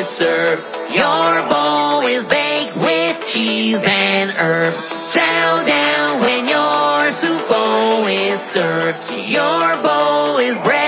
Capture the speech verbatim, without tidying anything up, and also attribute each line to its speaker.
Speaker 1: is served. Your bowl is baked with cheese and herbs. Chow down when your soup bowl is served. Your bowl is bread.